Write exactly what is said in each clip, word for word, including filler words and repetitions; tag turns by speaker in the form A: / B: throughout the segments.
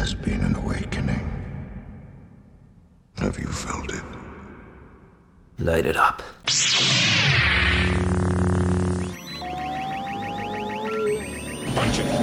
A: has been an awakening. Have you felt it?
B: Light it up.
C: Punch it.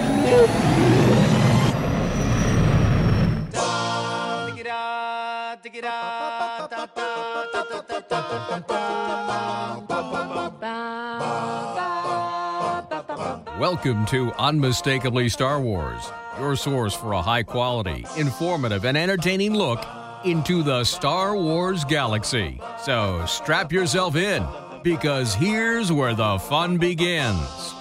D: Welcome to Unmistakably Star Wars, your source for a high-quality, informative, and entertaining look into the Star Wars galaxy. So strap yourself in, because here's where the fun begins.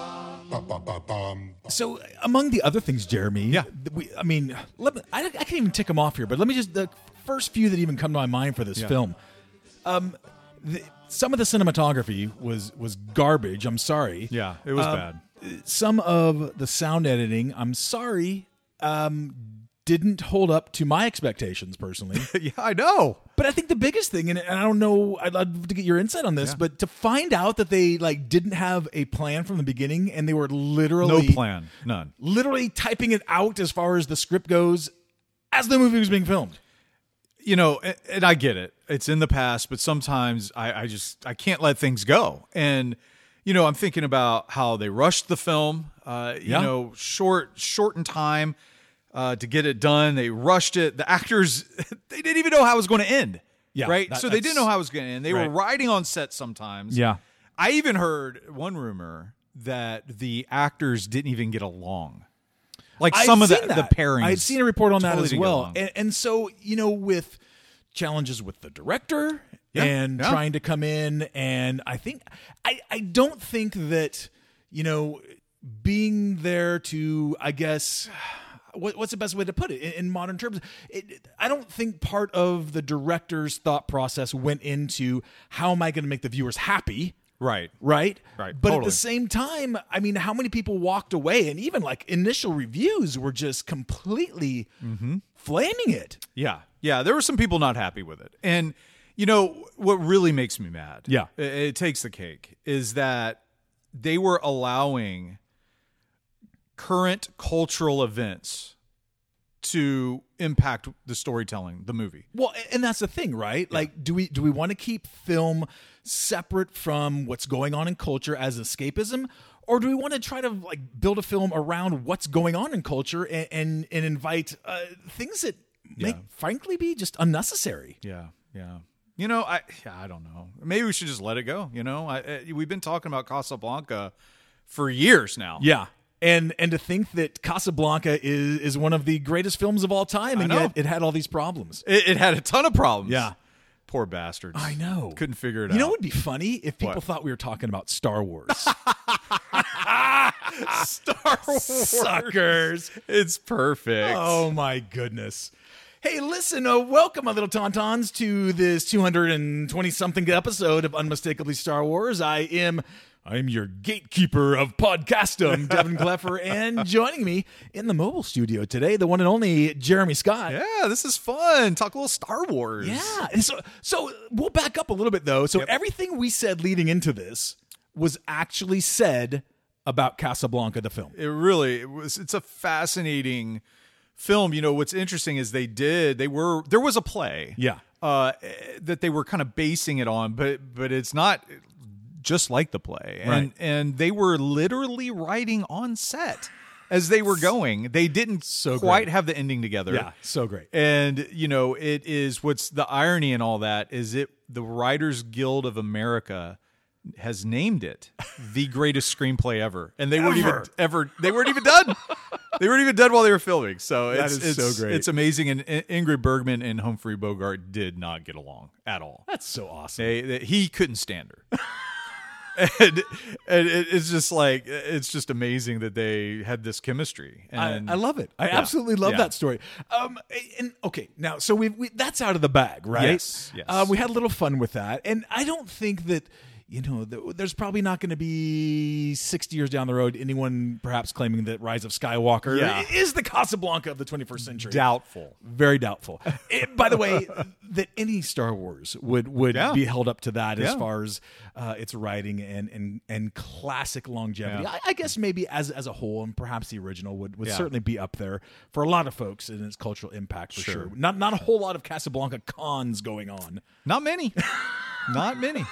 E: So, among the other things, Jeremy,
F: Yeah.
E: we, I mean, let me, I, I can't even tick them off here, but let me just, the first few that even come to my mind for this
F: Yeah.
E: film. Um, the, some of the cinematography was was garbage. I'm sorry.
F: Yeah, it was
E: Uh,
F: bad.
E: Some of the sound editing, I'm sorry, um, didn't hold up to my expectations personally.
F: Yeah, I know.
E: But I think the biggest thing, and I don't know, I'd love to get your insight on this,
F: Yeah.
E: but to find out that they like didn't have a plan from the beginning, and they were literally
F: No plan. None.
E: literally typing it out as far as the script goes as the movie was being filmed.
F: You know, and, and I get it. It's in the past, but sometimes I, I just I can't let things go. And you know, I'm thinking about how they rushed the film. Uh, you
E: Yeah.
F: know, short shortened time uh, to get it done. They rushed it. The actors they didn't even know how it was going to end.
E: Yeah,
F: right.
E: that-
F: so they
E: that's-
F: didn't know how it was going to end. They
E: Right.
F: were riding on set sometimes.
E: Yeah.
F: I even heard one rumor that the actors didn't even get along. Like
E: I'd
F: some of the,
E: seen
F: the
E: that.
F: pairings.
E: I'd seen a report on that
F: totally
E: as
F: didn't get
E: well.
F: along.
E: And, and so, you know, with challenges with the director
F: Yeah,
E: and
F: yeah.
E: trying to come in, and I think, I, I don't think that, you know, being there to, I guess, what, what's the best way to put it in, in modern terms? It, I don't think part of the director's thought process went into how am I going to make the viewers happy.
F: Right.
E: Right?
F: Right,
E: But at
F: totally.
E: the same time, I mean, how many people walked away and even like initial reviews were just completely
F: Mm-hmm.
E: flaming it?
F: Yeah. Yeah. There were some people not happy with it. And, you know, what really makes me mad,
E: Yeah.
F: it, it takes the cake, is that they were allowing current cultural events to impact the storytelling, the movie.
E: Well, and that's the thing, right? Like, do we do we want to keep film separate from what's going on in culture as escapism? Or do we want to try to like build a film around what's going on in culture and and, and invite uh, things that may
F: Yeah.
E: frankly be just unnecessary?
F: Yeah. Yeah. You know, I yeah, I don't know. Maybe we should just let it go. You know, I, I, we've been talking about Casablanca for years now.
E: Yeah. And and to think that Casablanca is is one of the greatest films of all time,
F: I
E: and
F: know.
E: yet it had all these problems.
F: It, it had a ton of problems.
E: Yeah.
F: Poor bastards.
E: I know.
F: Couldn't figure it
E: You
F: out.
E: know what would be funny? If people
F: What?
E: thought we were talking about Star Wars.
F: Star Wars.
E: Suckers.
F: It's perfect.
E: Oh my goodness. Hey, listen, uh, welcome, my little tauntauns, to this two hundred twenty-something episode of Unmistakably Star Wars. I am I'm your gatekeeper of podcastum, Devin Cleffer, and joining me in the mobile studio today, the one and only Jeremy Scott.
F: Yeah, this is fun. Talk a little Star Wars.
E: Yeah. And so so we'll back up a little bit though. So
F: Yep.
E: everything we said leading into this was actually said about Casablanca the film.
F: It really it was it's a fascinating film. You know, what's interesting is they did they were there was a play.
E: Yeah.
F: Uh that they were kind of basing it on, but but it's not just like the play. And
E: Right.
F: and they were literally writing on set as they were going. They didn't
E: So
F: quite
E: great.
F: have the ending together.
E: Yeah, so great.
F: And you know, it is what's the irony in all that is it the Writers Guild of America has named it the greatest screenplay ever, and they weren't even
E: Ever.
F: ever they weren't even done. They weren't even done while they were filming. So
E: That
F: it's,
E: is
F: it's
E: so great.
F: It's amazing. And I- Ingrid Bergman and Humphrey Bogart did not get along at all.
E: That's so awesome.
F: They, they, he couldn't stand her. and and it, it's just like it's just amazing that they had this chemistry. And
E: I, I love it. I
F: Yeah.
E: absolutely love
F: Yeah.
E: that story. Um, and okay, now so we, we that's out of the bag, right?
F: Yes, yes.
E: Uh, we had a little fun with that, and I don't think that you know, th- there's probably not going to be sixty years down the road anyone perhaps claiming that Rise of Skywalker
F: Yeah.
E: is the Casablanca of the twenty-first century.
F: Doubtful.
E: Very doubtful. It- by the way, that any Star Wars would would
F: Yeah.
E: be held up to that as
F: Yeah.
E: far as uh, its writing and and and classic longevity.
F: Yeah.
E: I, I guess maybe as as a whole, and perhaps the original would, would
F: Yeah.
E: certainly be up there for a lot of folks in its cultural impact for sure.
F: Sure.
E: Not not a whole lot of Casablanca cons going on.
F: Not many. Not many.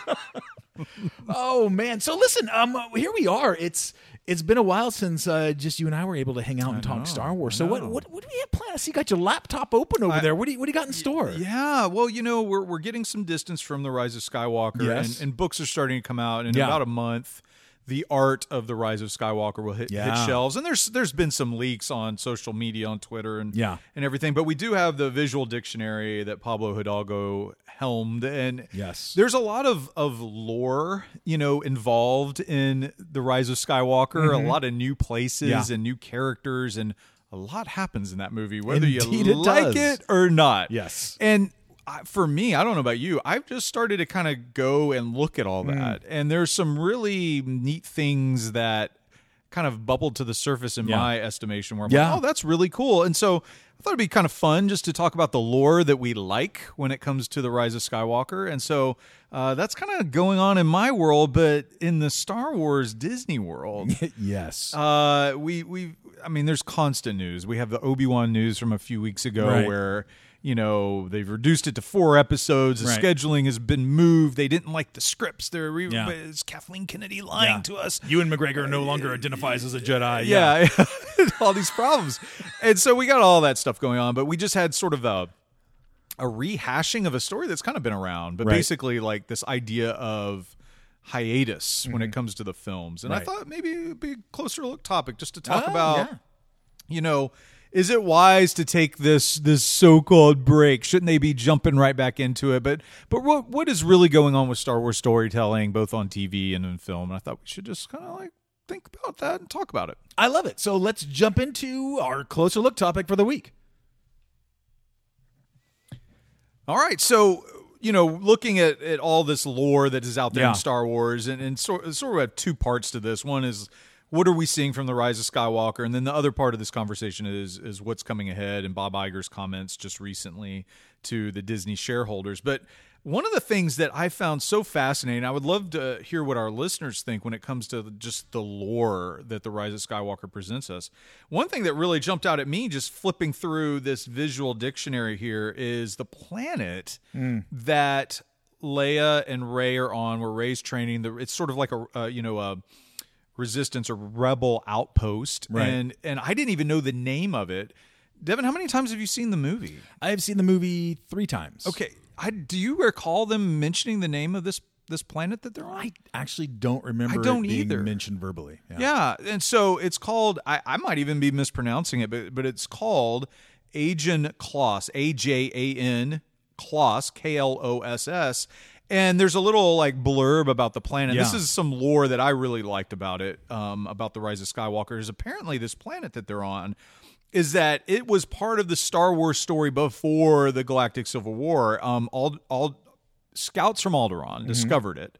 E: Oh man! So listen, um, here we are. It's it's been a while since uh, just you and I were able to hang out and talk
F: know,
E: Star Wars.
F: I
E: So what
F: know.
E: what what do we have planned? I see you got your laptop open over
F: I-
E: there. What do you what do you got in store?
F: Yeah, well, you know, we're we're getting some distance from the Rise of Skywalker,
E: Yes.
F: and, and books are starting to come out. In
E: Yeah.
F: about a month, the art of the Rise of Skywalker will hit,
E: Yeah.
F: hit shelves, and there's there's been some leaks on social media, on Twitter, and
E: Yeah.
F: and everything. But we do have the visual dictionary that Pablo Hidalgo helmed, and
E: Yes.
F: there's a lot of of lore, you know, involved in the Rise of Skywalker. A lot of new places
E: Mm-hmm. Yeah.
F: and new characters, and a lot happens in that movie, whether
E: Indeed
F: you
E: it
F: like
E: does.
F: it or not.
E: Yes.
F: And I, for me, I don't know about you, I've just started to kind of go and look at all
E: Mm.
F: that. And there's some really neat things that kind of bubbled to the surface in
E: Yeah.
F: my estimation where I'm
E: Yeah.
F: like, oh, that's really cool. And so I thought it'd be kind of fun just to talk about the lore that we like when it comes to the Rise of Skywalker. And so uh, that's kind of going on in my world, but in the Star Wars Disney world,
E: yes.
F: uh, we we I mean, there's constant news. We have the Obi-Wan news from a few weeks ago
E: Right.
F: where, you know, they've reduced it to four episodes. The
E: Right.
F: scheduling has been moved. They didn't like the scripts. They're re-
E: Yeah.
F: but is Kathleen Kennedy lying
E: Yeah.
F: to us?
E: Ewan McGregor no longer identifies as a Jedi.
F: Yeah, all these problems. And so we got all that stuff going on, but we just had sort of a a rehashing of a story that's kind of been around, but
E: Right.
F: basically like this idea of hiatus when it comes to the films. And I
E: Right.
F: thought maybe it'd be a closer look topic just to talk
E: Oh,
F: about,
E: yeah.
F: you know, is it wise to take this this so-called break? Shouldn't they be jumping right back into it? But but what what is really going on with Star Wars storytelling, both on T V and in film? And I thought we should just kind of like think about that and talk about it.
E: I love it. So let's jump into our closer look topic for the week.
F: All right, so you know, looking at, at all this lore that is out there
E: Yeah.
F: in Star Wars, and, and sort, sort of have two parts to this. One is what are we seeing from the Rise of Skywalker, and then the other part of this conversation is is what's coming ahead, and Bob Iger's comments just recently to the Disney shareholders. But one of the things that I found so fascinating, I would love to hear what our listeners think when it comes to just the lore that the Rise of Skywalker presents us. One thing that really jumped out at me just flipping through this visual dictionary here is the planet that Leia and Rey are on, where Rey's training. The, it's sort of like a, uh, you know, a resistance or rebel outpost.
E: Right.
F: And, and I didn't even know the name of it. Devin, how many times have you seen the movie?
E: I have seen the movie three times.
F: Okay, I, do you recall them mentioning the name of this this planet that they're on?
E: I actually don't remember
F: I don't
E: it being
F: either.
E: mentioned verbally.
F: yeah, and so it's called. I, I might even be mispronouncing it, but but it's called Ajan Kloss, A J A N Kloss, K L O S S. And there's a little like blurb about the planet.
E: Yeah.
F: This is some lore that I really liked about it, um, about the Rise of Skywalker. Is apparently this planet that they're on is that it was part of the Star Wars story before the Galactic Civil War. Um, all all scouts from Alderaan discovered it,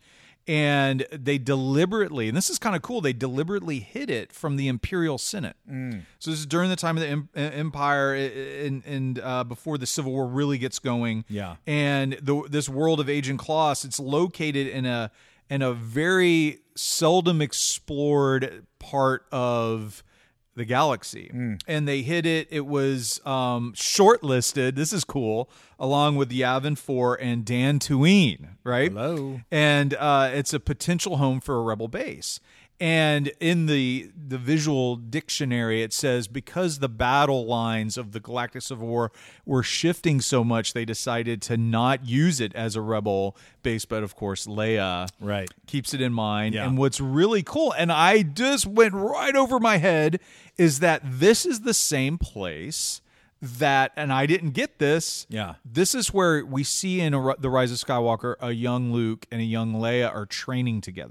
F: and they deliberately, and this is kind of cool, they deliberately hid it from the Imperial Senate. So this is during the time of the em- Empire, and, and uh, before the Civil War really gets going.
E: Yeah.
F: And the, this world of Ajan Kloss, it's located in a in a very seldom explored part of the galaxy. And they hid it. It was um, shortlisted. This is cool, along with Yavin four and Dantooine, right?
E: Hello.
F: And uh, it's a potential home for a rebel base. And in the the visual dictionary, it says because the battle lines of the Galactic Civil War were shifting so much, they decided to not use it as a rebel base. But of course, Leia
E: Right.
F: keeps it in mind.
E: Yeah.
F: And what's really cool, and I just went right over my head, is that this is the same place that, and I didn't get this.
E: Yeah.
F: This is where we see in a, The Rise of Skywalker a young Luke and a young Leia are training together.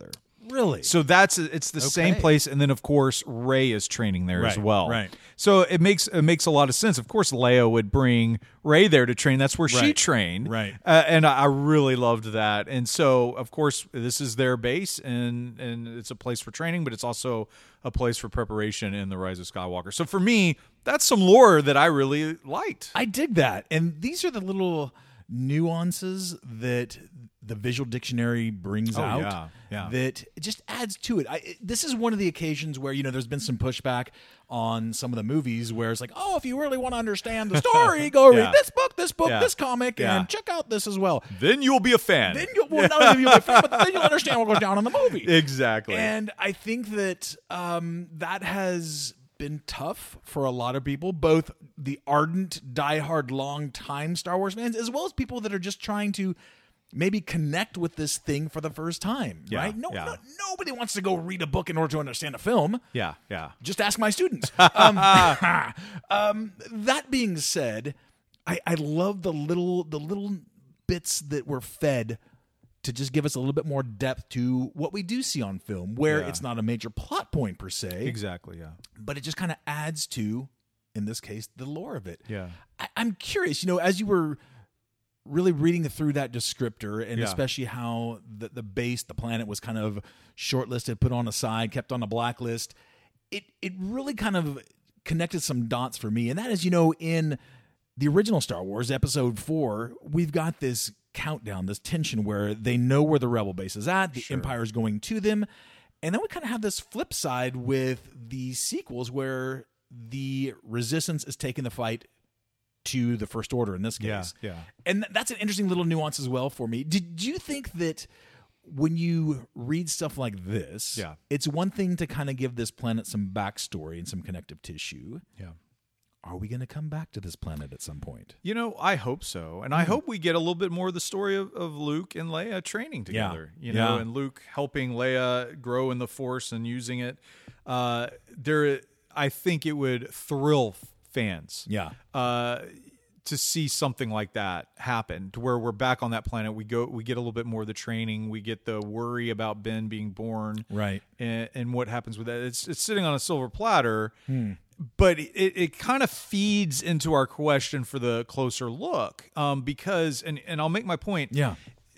E: Really?
F: So that's it's the same
E: Okay.
F: place, and then of course Rey is training there as
E: Right,
F: well.
E: right.
F: So it makes it makes a lot of sense. Of course, Leia would bring Rey there to train. That's where she
E: Right,
F: trained.
E: right.
F: Uh, and I I really loved that. And so of course this is their base, and and it's a place for training, but it's also a place for preparation in the Rise of Skywalker. So for me, that's some lore that I really liked.
E: I dig that. And these are the little nuances that the visual dictionary brings
F: Oh,
E: out
F: yeah, yeah.
E: that it just adds to it. I, it- This is one of the occasions where, you know, there's been some pushback on some of the movies where it's like, oh, if you really want to understand the story, go
F: Yeah.
E: read this book, this book,
F: Yeah.
E: this comic,
F: Yeah.
E: and check out this as well.
F: Then you'll be a fan.
E: Then you'll, well, not only will you be a fan, but then you'll understand what goes down in the movie.
F: Exactly.
E: And I think that um, that has been tough for a lot of people, both the ardent, diehard, long-time Star Wars fans, as well as people that are just trying to maybe connect with this thing for the first time,
F: Yeah,
E: right? No,
F: yeah.
E: no, nobody wants to go read a book in order to understand a film.
F: yeah, yeah.
E: Just ask my students. um, um, that being said, I, I love the little the little bits that were fed to just give us a little bit more depth to what we do see on film, where
F: Yeah.
E: it's not a major plot point per se,
F: Exactly, yeah.
E: but it just kind of adds to, in this case, the lore of it.
F: Yeah.
E: I, I'm curious, you know, as you were really reading through that descriptor, and
F: Yeah.
E: especially how the, the base, the planet, was kind of shortlisted, put on a side, kept on a blacklist, it it really kind of connected some dots for me. And that is, you know, in the original Star Wars, Episode four, we've got this countdown, this tension where they know where the Rebel base is at, the Empire's going to them. And then we kind of have this flip side with the sequels where the Resistance is taking the fight to the First Order in this case.
F: Yeah, yeah.
E: And th- that's an interesting little nuance as well for me. Did you think that when you read stuff like this,
F: Yeah.
E: it's one thing to kind of give this planet some backstory and some connective tissue?
F: Yeah.
E: Are we going to come back to this planet at some point?
F: You know, I hope so. And I hope we get a little bit more of the story of, of Luke and Leia training together, you know,
E: Yeah.
F: and Luke helping Leia grow in the Force and using it. Uh, there, I think it would thrill fans.
E: Yeah.
F: Uh, to see something like that happen, to where we're back on that planet, we go, we get a little bit more of the training, we get the worry about Ben being born,
E: Right.
F: and, and what happens with that. It's it's sitting on a silver platter,
E: Hmm.
F: but it, it kind of feeds into our question for the closer look, um, because and and I'll make my point.
E: Yeah.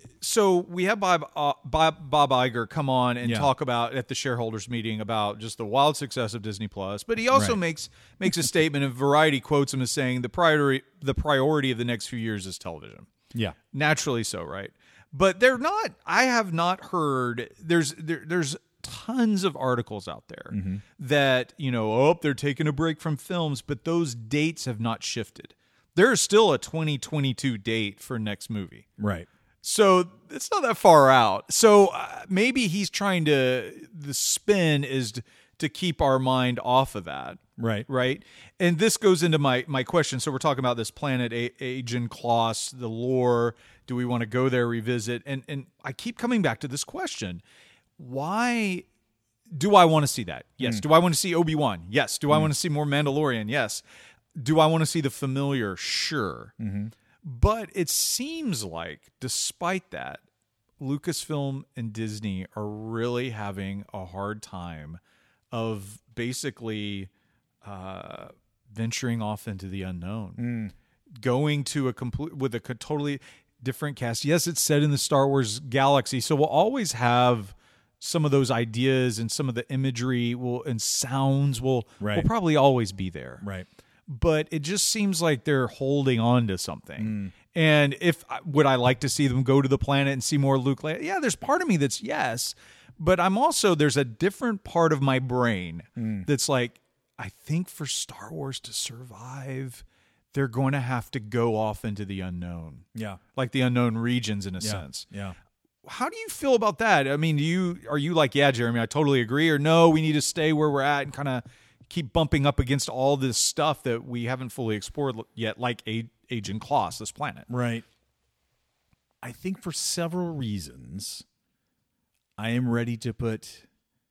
F: So we have Bob uh, Bob Bob Iger come on and
E: Yeah.
F: talk about at the shareholders meeting about just the wild success of Disney Plus, but he also
E: Right.
F: makes makes a statement, and Variety quotes him as saying the priority the priority of the next few years is television.
E: Yeah.
F: Naturally so, right? But they're not. I have not heard. There's there, there's tons of articles out there
E: Mm-hmm.
F: that you know. Oh, they're taking a break from films, but those dates have not shifted. There's still a twenty twenty-two date for next movie.
E: Right.
F: So it's not that far out. So uh, maybe he's trying to, the spin is to, to keep our mind off of that.
E: Right.
F: Right. And this goes into my, my question. So we're talking about this planet, A- Agent Kloss, the lore. Do we want to go there, revisit? And, and I keep coming back to this question. Why do I want to see that? Yes. Do I want to see Obi-Wan? Yes. Do I want to see more Mandalorian? Yes. Do I want to see the familiar? Sure. But it seems like, despite that, Lucasfilm and Disney are really having a hard time of basically uh, venturing off into the unknown, going to a complete with a co- totally different cast. Yes, it's set in the Star Wars galaxy, so we'll always have some of those ideas and some of the imagery will and sounds will
E: Right.
F: will probably always be there,
E: Right.
F: but it just seems like they're holding on to something. And if would I like to see them go to the planet and see more Luke Leia? Yeah, there's part of me that's yes, but I'm also there's a different part of my brain that's like I think for Star Wars to survive, they're going to have to go off into the unknown.
E: Yeah.
F: Like the unknown regions in a
E: Yeah.
F: sense.
E: Yeah.
F: How do you feel about that? I mean, do you are you like, yeah, Jeremy, I totally agree, or no, we need to stay where we're at and kind of keep bumping up against all this stuff that we haven't fully explored yet, like a, Agent Kloss, this planet.
E: Right. I think for several reasons, I am ready to put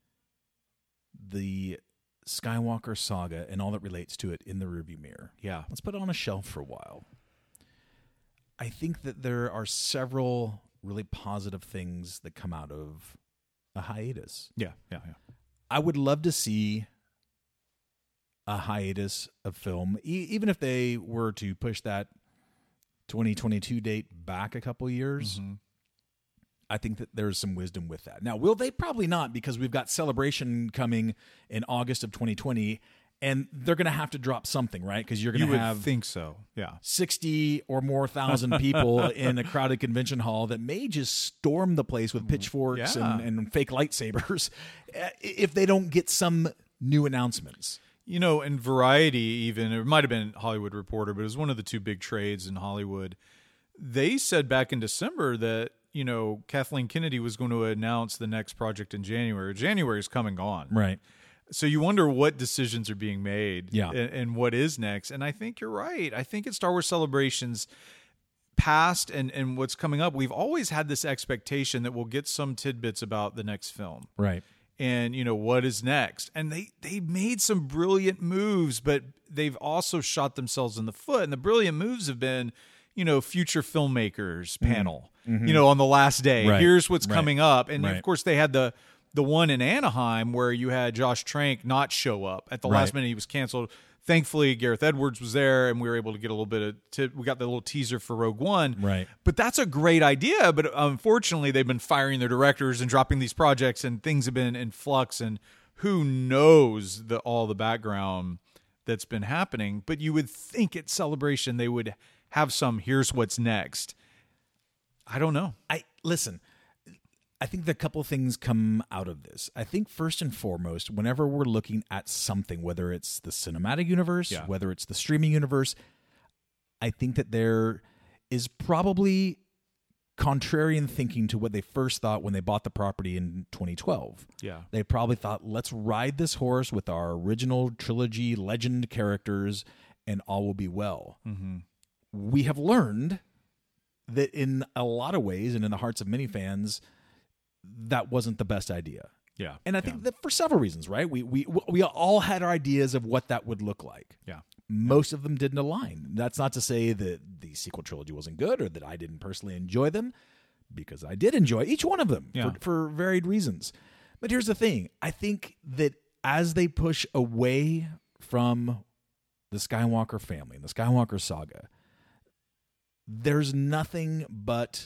E: the Skywalker saga and all that relates to it in the rearview mirror.
F: Yeah.
E: Let's put it on a shelf for a while. I think that there are several really positive things that come out of a hiatus.
F: Yeah, yeah, yeah.
E: I would love to see a hiatus of film, e- even if they were to push that twenty twenty-two date back a couple years.
F: Mm-hmm.
E: I think that there's some wisdom with that. Now, will they? Probably not, because we've got Celebration coming in August of twenty twenty, and they're going to have to drop something, right? Because you're going
F: You
E: to
F: would
E: have
F: think so. Yeah.
E: sixty or more thousand people in a crowded convention hall that may just storm the place with pitchforks
F: Yeah.
E: and, and fake lightsabers if they don't get some new announcements.
F: You know, in Variety, even, it might have been Hollywood Reporter, but it was one of the two big trades in Hollywood. They said back in December that, you know, Kathleen Kennedy was going to announce the next project in January. January is coming on.
E: Right.
F: So you wonder what decisions are being made
E: Yeah.
F: and, and what is next. And I think you're right. I think at Star Wars Celebrations past and, and what's coming up, we've always had this expectation that we'll get some tidbits about the next film.
E: Right.
F: And, you know, what is next? And they, they made some brilliant moves, but they've also shot themselves in the foot. And the brilliant moves have been, you know, future filmmakers panel,
E: Mm-hmm.
F: you know, on the last day.
E: Right.
F: Here's what's
E: Right.
F: coming up. And,
E: Right.
F: of course, they had the the one in Anaheim where you had Josh Trank not show up. At the last
E: Right.
F: minute, he was canceled. Thankfully, Gareth Edwards was there, and we were able to get a little bit of t- we got the little teaser for Rogue One.
E: Right.
F: But that's a great idea. But unfortunately, they've been firing their directors and dropping these projects, and things have been in flux. And who knows the all the background that's been happening? But you would think at Celebration they would have some. Here's what's next. I don't know.
E: I listen. I think that a couple things come out of this. I think first and foremost, whenever we're looking at something, whether it's the cinematic universe,
F: Yeah.
E: whether it's the streaming universe, I think that there is probably contrarian thinking to what they first thought when they bought the property in twenty twelve.
F: Yeah.
E: They probably thought, let's ride this horse with our original trilogy legend characters and all will be well.
F: Mm-hmm.
E: We have learned that in a lot of ways and in the hearts of many fans, that wasn't the best idea.
F: Yeah.
E: And I think that for several reasons, right? We we we all had our ideas of what that would look like.
F: Yeah.
E: Most of them didn't align. That's not to say that the sequel trilogy wasn't good or that I didn't personally enjoy them, because I did enjoy each one of them
F: Yeah.
E: for, for varied reasons. But here's the thing. I think that as they push away from the Skywalker family and the Skywalker saga, there's nothing but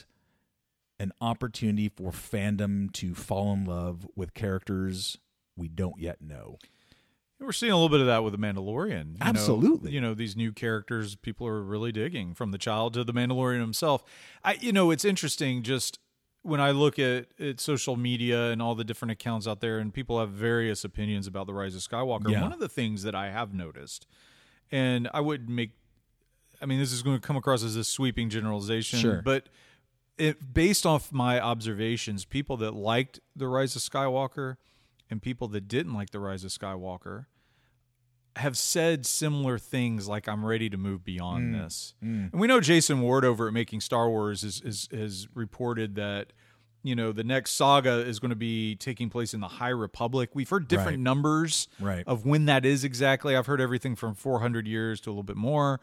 E: an opportunity for fandom to fall in love with characters we don't yet know.
F: We're seeing a little bit of that with The Mandalorian. You
E: Absolutely.
F: Know, you know, these new characters people are really digging, from the child to the Mandalorian himself. I, you know, it's interesting just when I look at, at social media and all the different accounts out there, and people have various opinions about The Rise of Skywalker.
E: Yeah.
F: One of the things that I have noticed, and I would make, I mean, this is going to come across as a sweeping generalization,
E: Sure.
F: but it, based off my observations, people that liked The Rise of Skywalker and people that didn't like The Rise of Skywalker have said similar things, like, I'm ready to move beyond
E: Mm.
F: this. And we know Jason Ward over at Making Star Wars is, is, has reported that, you know, the next saga is going to be taking place in the High Republic. We've heard different
E: Right.
F: numbers
E: Right.
F: of when that is exactly. I've heard everything from four hundred years to a little bit more.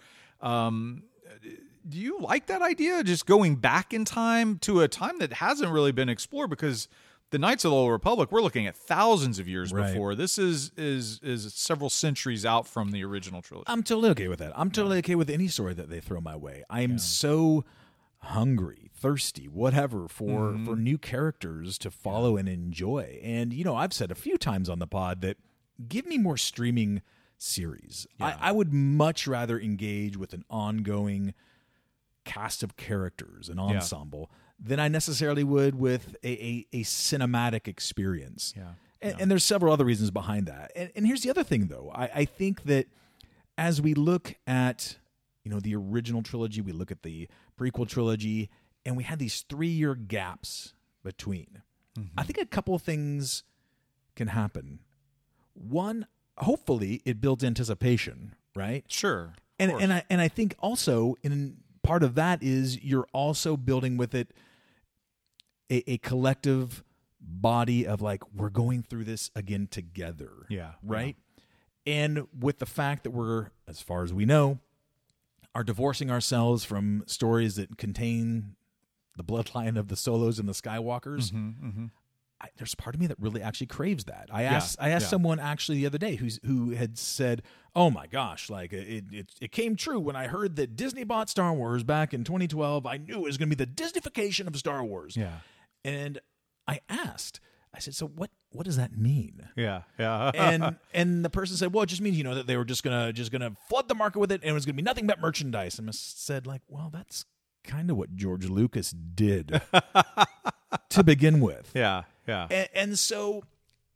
F: Um, do you like that idea, just going back in time to a time that hasn't really been explored? Because the Knights of the Old Republic, we're looking at thousands of years
E: Right.
F: before. This is is is several centuries out from the original trilogy.
E: I'm totally okay with that. I'm totally okay with any story that they throw my way. I am so hungry, thirsty, whatever, for
F: Mm-hmm.
E: for new characters to follow and enjoy. And you know, I've said a few times on the pod that give me more streaming series. I, I would much rather engage with an ongoing cast of characters, an ensemble, than I necessarily would with a, a, a cinematic experience.
F: Yeah.
E: And, and there's several other reasons behind that. And, and here's the other thing, though. I, I think that as we look at, you know, the original trilogy, we look at the prequel trilogy, and we had these three-year gaps between. I think a couple of things can happen. One, hopefully, it builds anticipation, right?
F: Sure.
E: And and I and I think also in part of that is you're also building with it a, a collective body of, like, we're going through this again together.
F: Yeah.
E: Right? And with the fact that we're, as far as we know, are divorcing ourselves from stories that contain the bloodline of the Solos and the Skywalkers, I, there's part of me that really actually craves that. I
F: Yeah,
E: asked I asked
F: yeah.
E: someone actually the other day who's who had said, "Oh my gosh, like it, it it came true when I heard that Disney bought Star Wars back in twenty twelve. I knew it was going to be the Disneyfication of Star Wars."
F: Yeah.
E: And I asked, I said, "So what what does that mean?"
F: Yeah. Yeah.
E: and and the person said, "Well, it just means, you know, that they were just gonna just gonna flood the market with it, and it was gonna be nothing but merchandise." And I said, like, well, that's kind of what George Lucas did to begin with.
F: yeah. Yeah.
E: And, and so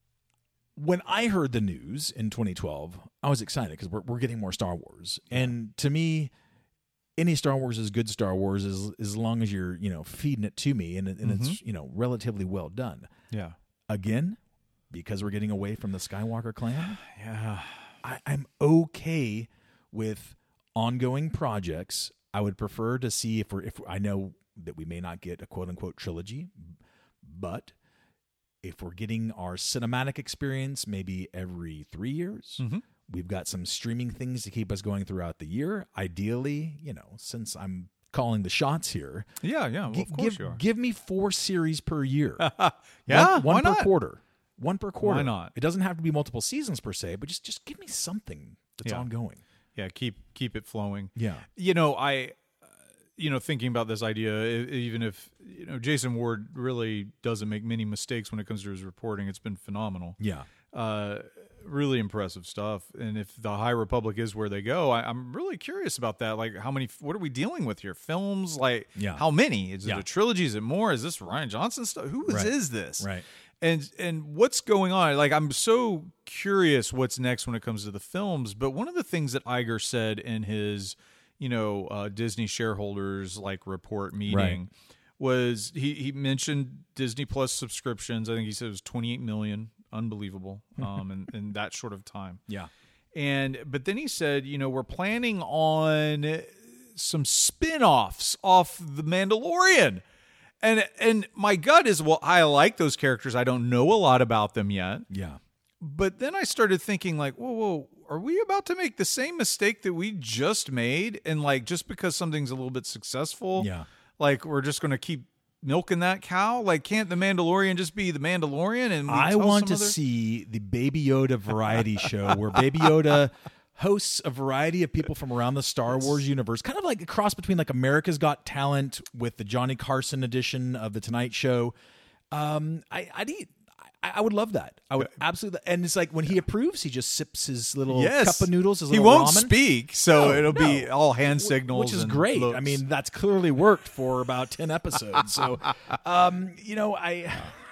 E: when I heard the news in twenty twelve, I was excited because we're we're getting more Star Wars, and to me, any Star Wars is good Star Wars as as long as you're, you know, feeding it to me, and, and
F: Mm-hmm.
E: it's, you know, relatively well done.
F: Yeah.
E: Again, because we're getting away from the Skywalker clan,
F: Yeah.
E: I, I'm okay with ongoing projects. I would prefer to see if we're if I know that we may not get a quote unquote trilogy, but if we're getting our cinematic experience maybe every three years,
F: Mm-hmm.
E: we've got some streaming things to keep us going throughout the year. Ideally, you know, since I'm calling the shots here,
F: Yeah. Yeah. Well,
E: gi-
F: of course
E: give,
F: you are.
E: give me four series per year.
F: Yeah.
E: one, one
F: why
E: per
F: not?
E: quarter. One per quarter.
F: Why not?
E: It doesn't have to be multiple seasons per se, but just just give me something that's
F: Yeah.
E: ongoing.
F: Yeah. Keep keep it flowing.
E: Yeah.
F: You know, I, uh, you know, thinking about this idea, e- even if, you know, Jason Ward really doesn't make many mistakes when it comes to his reporting, it's been phenomenal.
E: Yeah.
F: Uh, really impressive stuff. And if the High Republic is where they go, I, I'm really curious about that. Like, how many? What are we dealing with here? Films? Like,
E: Yeah.
F: how many? Is it
E: Yeah.
F: a trilogy? Is it more? Is this Ryan Johnson stuff? Who is,
E: Right.
F: is this?
E: Right.
F: And and what's going on? Like, I'm so curious what's next when it comes to the films. But one of the things that Iger said in his, you know, uh, Disney shareholders like report meeting was he he mentioned Disney Plus subscriptions. I think he said it was twenty-eight million. Unbelievable. Um, in, in that short of time.
E: Yeah.
F: And but then he said, you know, we're planning on some spin-offs off The Mandalorian. And and my gut is, well, I like those characters. I don't know a lot about them yet.
E: Yeah.
F: But then I started thinking, like, whoa, whoa, are we about to make the same mistake that we just made? And like, just because something's a little bit successful,
E: Yeah.
F: like we're just going to keep milking that cow? Like, can't the Mandalorian just be the Mandalorian? And we
E: I
F: tell
E: want to
F: some other-
E: see the Baby Yoda variety show where Baby Yoda hosts a variety of people from around the Star Wars universe, kind of like a cross between like America's Got Talent with the Johnny Carson edition of the Tonight Show. Um, I, I'd eat. I, I would love that. I would absolutely. And it's like when he approves, he just sips his little
F: Yes.
E: cup of noodles. His
F: He
E: little
F: won't
E: ramen.
F: speak, so
E: No,
F: it'll be
E: no.
F: all hand
E: Wh-
F: signals,
E: which is
F: and
E: great.
F: looks.
E: I mean, that's clearly worked for about ten episodes. So, um, you know, I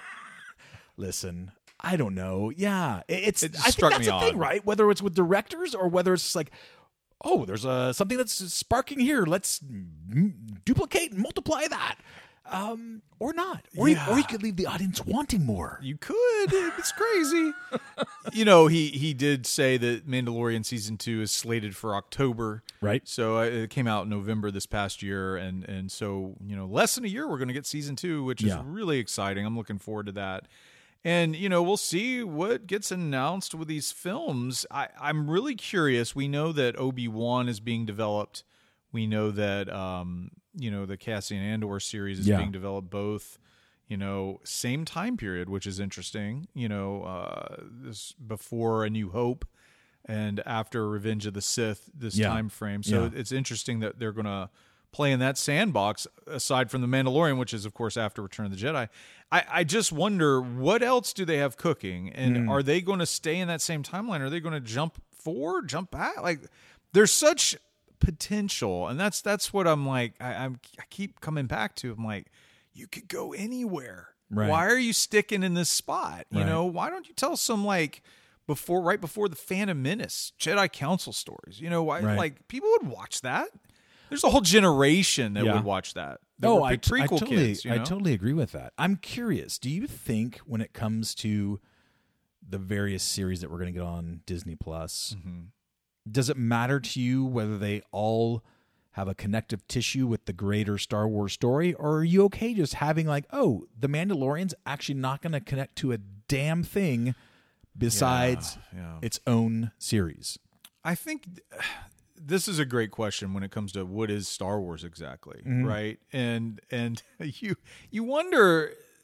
E: listen. I don't know. Yeah, it- it's.
F: It
E: I think
F: struck
E: that's
F: me
E: the thing,
F: odd.
E: right? Whether it's with directors or whether it's like, oh, there's a something that's sparking here. Let's m- duplicate and multiply that, um, or not, or you, or you could leave the audience wanting more.
F: You could. It's crazy. You know, he he did say that Mandalorian season two is slated for October.
E: Right.
F: So uh, it came out in November this past year, and and so you know, less than a year we're going to get season two, which is
E: Yeah.
F: really exciting. I'm looking forward to that. And, you know, we'll see what gets announced with these films. I, I'm really curious. We know that Obi-Wan is being developed. We know that, um, you know, the Cassian Andor series is
E: Yeah.
F: being developed both, you know, same time period, which is interesting. You know, uh, this before A New Hope and after Revenge of the Sith, this
E: Yeah.
F: time frame. So
E: Yeah.
F: it's interesting that they're going to play in that sandbox aside from The Mandalorian, which is, of course, after Return of the Jedi. I, I just wonder, what else do they have cooking? And
E: Hmm.
F: are they going to stay in that same timeline? Are they going to jump forward, jump back? Like, there's such potential. And that's that's what I'm like, I, I'm, I keep coming back to. I'm like, you could go anywhere.
E: Right.
F: Why are you sticking in this spot? You
E: Right.
F: know, why don't you tell some, like, before, right before the Phantom Menace, Jedi Council stories? You know, why,
E: Right.
F: like, people would watch that. There's a whole generation that
E: Yeah.
F: would watch that. That
E: Oh,
F: were
E: I,
F: big
E: I
F: prequel
E: totally,
F: kids. You know?
E: I totally agree with that. I'm curious. Do you think when it comes to the various series that we're going to get on Disney Plus,
F: Mm-hmm.
E: does it matter to you whether they all have a connective tissue with the greater Star Wars story, or are you okay just having like, oh, the Mandalorian's actually not going to connect to a damn thing besides
F: yeah.
E: its own series?
F: I think th- this is a great question when it comes to what is Star Wars exactly,
E: Mm-hmm.
F: right? And and you you wonder.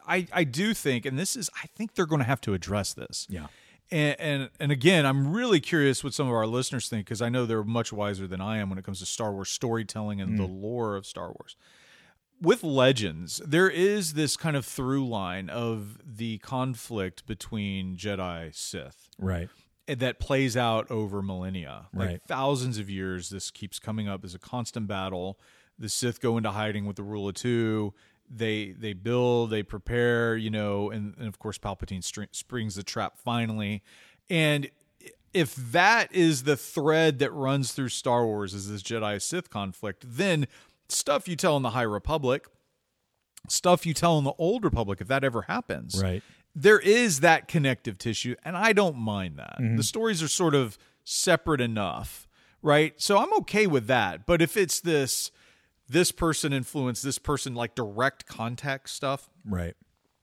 F: I, I do think, and this is, I think they're going to have to address this.
E: Yeah.
F: And, and and again, I'm really curious what some of our listeners think, because I know they're much wiser than I am when it comes to Star Wars storytelling and mm. the lore of Star Wars. With Legends, there is this kind of through line of the conflict between Jedi Sith.
E: Right.
F: That plays out over millennia. Like
E: right.
F: thousands of years, this keeps coming up as a constant battle. The Sith go into hiding with the Rule of Two. They they build, they prepare, you know, and, and of course Palpatine string, springs the trap finally. And if that is the thread that runs through Star Wars, is this Jedi-Sith conflict, then stuff you tell in the High Republic, stuff you tell in the Old Republic, if that ever happens,
E: right,
F: there is that connective tissue, and I don't mind that.
E: Mm-hmm.
F: The stories are sort of separate enough, right? So I'm okay with that. But if it's this... this person influenced this person, like direct contact stuff,
E: right?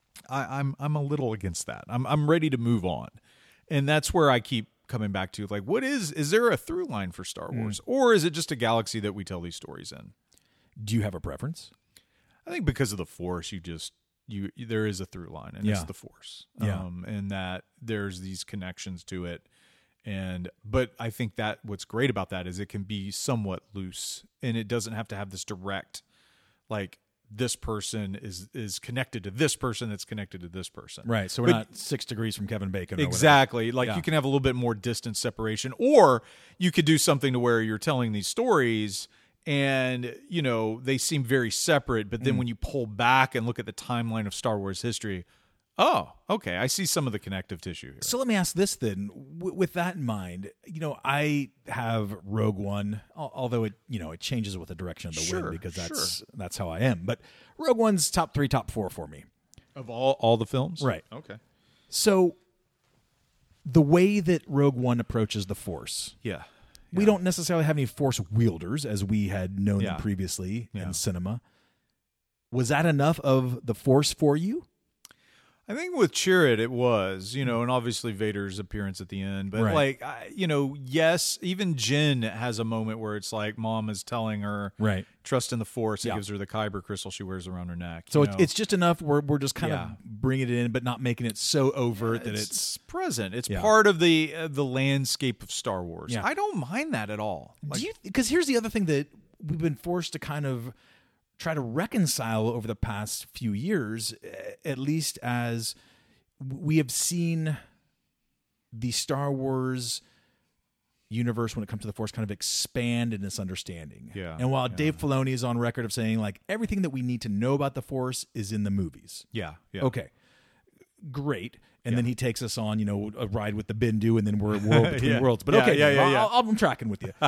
F: I, I'm I'm a little against that. I'm I'm ready to move on, and that's where I keep coming back to, like, what is is there a through line for Star Wars, mm. or is it just a galaxy that we tell these stories in?
E: Do you have a preference?
F: I think because of the Force, you just you there is a through line, and
E: yeah.
F: it's the Force,
E: yeah,
F: um, and that there's these connections to it. And but I think that what's great about that is it can be somewhat loose, and it doesn't have to have this direct, like, this person is is connected to this person that's connected to this person.
E: Right. So we're
F: but,
E: not six degrees from Kevin Bacon. Or
F: exactly.
E: whatever.
F: Like
E: yeah.
F: you can have a little bit more distance separation, or you could do something to where you're telling these stories and, you know, they seem very separate, but then mm. when you pull back and look at the timeline of Star Wars history, oh, okay, I see some of the connective tissue here.
E: So let me ask this then. W- with that in mind, you know, I have Rogue One, al- although it, you know, it changes with the direction of the
F: sure,
E: wind, because that's
F: sure.
E: that's how I am. But Rogue One's top three, top four for me.
F: Of all, all the films?
E: Right.
F: Okay.
E: So the way that Rogue One approaches the Force,
F: yeah,
E: we
F: yeah.
E: don't necessarily have any Force wielders as we had known
F: yeah.
E: them previously
F: yeah.
E: in cinema. Was that enough of the Force for you?
F: I think with Chirrut it was, you know, and obviously Vader's appearance at the end. But,
E: right.
F: like, I, you know, yes, even Jyn has a moment where it's like Mom is telling her,
E: right,
F: trust in the Force.
E: Yeah.
F: It gives her the Kyber crystal she wears around her neck.
E: So
F: it's,
E: it's just enough where we're just kind
F: yeah.
E: of bringing it in, but not making it so overt
F: yeah,
E: that
F: it's,
E: it's
F: present. It's
E: yeah.
F: part of the uh, the landscape of Star Wars.
E: Yeah.
F: I don't mind that at all. Like,
E: Do you? Because here's the other thing that we've been forced to kind of try to reconcile over the past few years, at least as we have seen the Star Wars universe when it comes to the Force kind of expand in its understanding.
F: Yeah,
E: and while
F: yeah.
E: Dave Filoni is on record of saying, like, everything that we need to know about the Force is in the movies.
F: Yeah. yeah.
E: Okay. Great. And
F: Yeah.
E: then he takes us on, you know, a ride with the Bendu, and then we're a world between
F: Yeah.
E: worlds. But
F: Yeah,
E: okay,
F: yeah, yeah, yeah.
E: I'll, I'll, I'm tracking with you.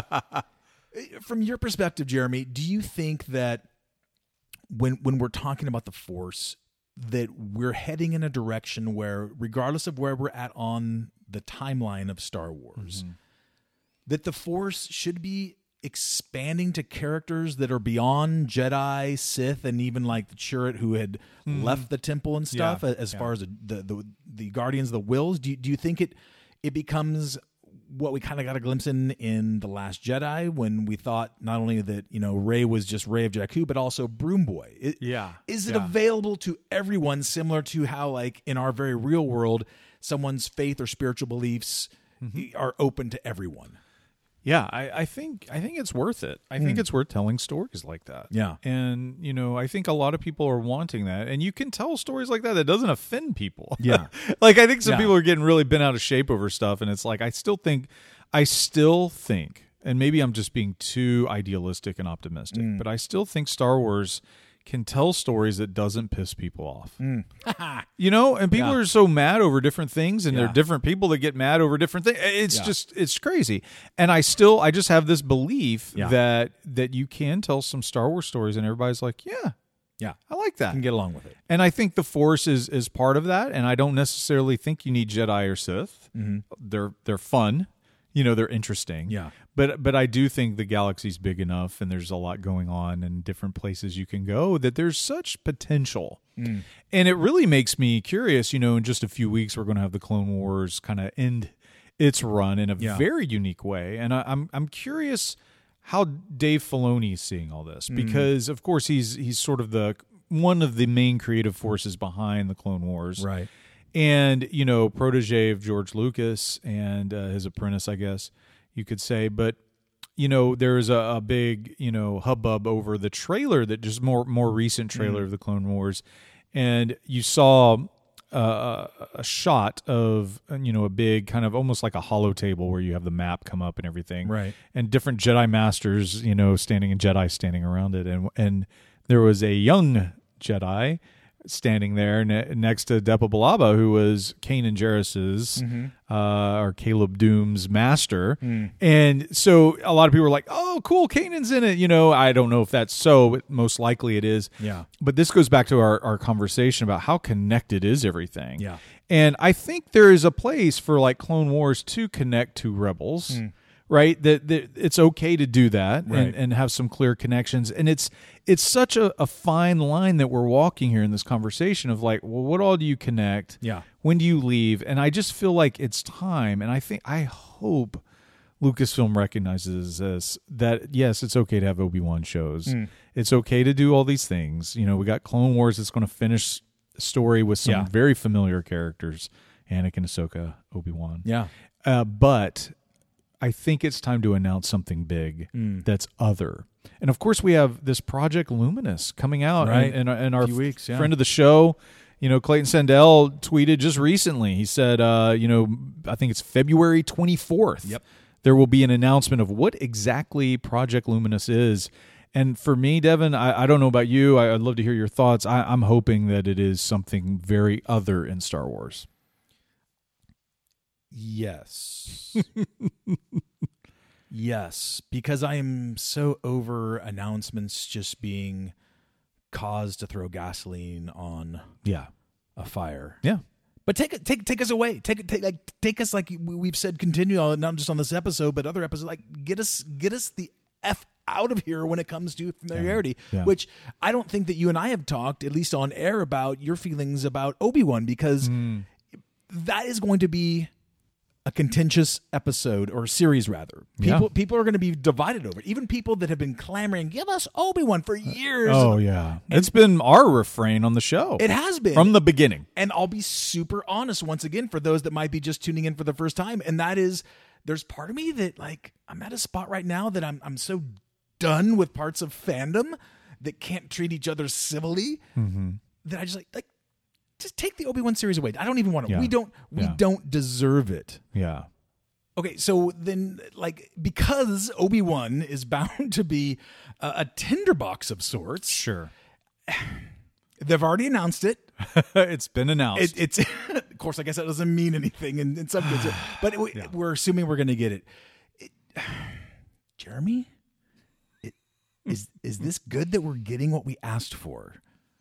E: From your perspective, Jeremy, do you think that when when we're talking about the Force, that we're heading in a direction where, regardless of where we're at on the timeline of Star Wars, mm-hmm. that the Force should be expanding to characters that are beyond Jedi, Sith, and even like the Chirrut who had mm-hmm. left the temple and stuff,
F: yeah.
E: as
F: yeah.
E: far as the, the the the Guardians of the Wills? Do you, do you think it it becomes what we kind of got a glimpse in in The Last Jedi, when we thought not only that, you know, Rey was just Rey of Jakku, but also Broom Boy? It,
F: yeah.
E: Is it
F: yeah.
E: available to everyone, similar to how, like, in our very real world, someone's faith or spiritual beliefs mm-hmm. are open to everyone?
F: Yeah, I, I think I think it's worth it. I mm. think it's worth telling stories like that.
E: Yeah.
F: And, you know, I think a lot of people are wanting that. And you can tell stories like that that doesn't offend people.
E: Yeah.
F: Like, I think some
E: yeah.
F: people are getting really bent out of shape over stuff. And it's like, I still think, I still think, and maybe I'm just being too idealistic and optimistic, mm. but I still think Star Wars can tell stories that doesn't piss people off. Mm. You know, and people
E: yeah.
F: are so mad over different things, and
E: yeah.
F: there are different people that get mad over different things. It's
E: yeah.
F: just, it's crazy. And I still, I just have this belief
E: yeah.
F: that that you can tell some Star Wars stories, and everybody's like, yeah,
E: yeah,
F: I like that.
E: And get along with it.
F: And I think the Force is is part of that, and I don't necessarily think you need Jedi or Sith.
E: Mm-hmm.
F: They're they're fun. You know, they're interesting.
E: Yeah.
F: But but I do think the galaxy's big enough, and there's a lot going on and different places you can go, that there's such potential. Mm. And it really makes me curious. You know, in just a few weeks, we're going to have the Clone Wars kind of end its run in a yeah. very unique way. And I, I'm I'm curious how Dave Filoni is seeing all this, because, mm. of course, he's he's sort of the one of the main creative forces behind the Clone Wars.
E: Right.
F: And, you know, protege of George Lucas and uh, his apprentice, I guess you could say. But, you know, there's a, a big, you know, hubbub over the trailer, that just more more recent trailer mm. of the Clone Wars. And you saw uh, a shot of, you know, a big kind of almost like a hollow table where you have the map come up and everything.
E: Right.
F: And different Jedi Masters, you know, standing and Jedi standing around it. And, and there was a young Jedi standing there ne- next to Depa Billaba, who was Kanan Jarrus's mm-hmm. uh, or Caleb Doom's master. Mm. And so a lot of people were like, oh, cool, Kanan's in it. You know, I don't know if that's so, but most likely it is.
E: Yeah.
F: But this goes back to our, our conversation about how connected is everything.
E: Yeah.
F: And I think there is a place for like Clone Wars to connect to Rebels. Mm. Right, that, that it's okay to do that
E: right.
F: and, and have some clear connections, and it's it's such a, a fine line that we're walking here in this conversation of like, well, what all do you connect?
E: Yeah,
F: when do you leave? And I just feel like it's time, and I think I hope Lucasfilm recognizes this, that yes, it's okay to have Obi-Wan shows. Mm. It's okay to do all these things. You know, we got Clone Wars that's going to finish the story with some
E: yeah.
F: very familiar characters, Anakin, Ahsoka, Obi-Wan.
E: Yeah,
F: uh, but. I think it's time to announce something big mm. that's other. And of course, we have this Project Luminous coming out.
E: Right.
F: And, and, and our
E: weeks, yeah.
F: friend of the show, you know, Clayton Sandell tweeted just recently. He said, uh, you know, I think it's February twenty-fourth.
E: Yep.
F: There will be an announcement of what exactly Project Luminous is. And for me, Devin, I, I don't know about you. I, I'd love to hear your thoughts. I, I'm hoping that it is something very other in Star Wars.
E: Yes. Yes, because I am so over announcements just being cause to throw gasoline on
F: yeah.
E: a fire.
F: Yeah.
E: But take take take us away. Take take like take us like we've said continue on, not just on this episode but other episodes, like get us get us the F out of here when it comes to familiarity,
F: yeah. Yeah.
E: which I don't think that you and I have talked, at least on air, about your feelings about Obi-Wan, because mm. that is going to be a contentious episode or series, rather. People
F: yeah.
E: people are going to be divided over it. Even people that have been clamoring, give us Obi-Wan for years.
F: Oh, yeah. And it's been our refrain on the show.
E: It has been.
F: From the beginning.
E: And I'll be super honest once again for those that might be just tuning in for the first time. And that is, there's part of me that, like, I'm at a spot right now that I'm I'm so done with parts of fandom that can't treat each other civilly mm-hmm. that I just like, like, just take the Obi-Wan series away. I don't even want it.
F: Yeah.
E: We don't we
F: yeah.
E: don't deserve it.
F: Yeah.
E: Okay, so then, like, because Obi-Wan is bound to be a, a tinderbox of sorts.
F: Sure.
E: They've already announced it.
F: It's been announced.
E: It, it's of course, I guess that doesn't mean anything in, in some cases, but it, yeah. we're assuming we're going to get it. it Jeremy, it, is is this good that we're getting what we asked for?